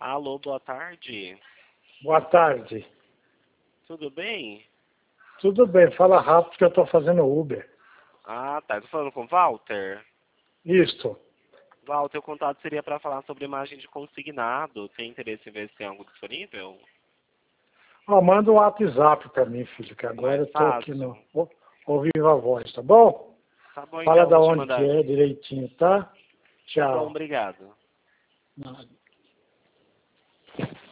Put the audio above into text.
Alô, boa tarde. Boa tarde. Tudo bem? Tudo bem, fala rápido que eu estou fazendo Uber. Ah, tá. Tô falando com o Walter. Isto. Walter, o contato seria para falar sobre imagem de consignado. Tem interesse em ver se tem algo disponível? Manda um WhatsApp para mim, filho, que agora Mais eu estou aqui no... fácil? Ouvindo a voz, tá bom? Tá bom, Fala então. da Vou te onde que mandar. é direitinho, tá? Tá bom, Tchau. obrigado. Nada.